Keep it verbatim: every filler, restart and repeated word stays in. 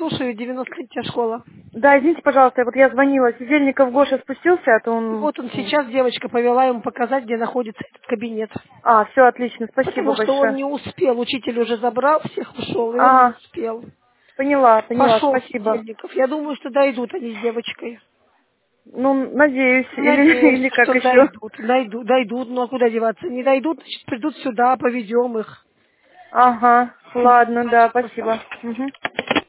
слушаю, девяносто третья школа. Да, извините, пожалуйста, вот я звонила, Сидельников Гоша спустился, а то он... Вот он сейчас, девочка повела ему показать, где находится этот кабинет. А, все отлично, спасибо Потому что он большое. не успел, учитель уже забрал, всех ушел, и он не Ага, успел. поняла, поняла, Пошел спасибо. Сидельников. Я думаю, что дойдут они с девочкой. Ну, надеюсь, или, Надеюсь, или как что еще. дойдут. Дойдут, дойдут, ну а куда деваться? Не дойдут, значит, придут сюда, поведем их. Ага, ладно, да, Пожалуйста. спасибо. Мгм.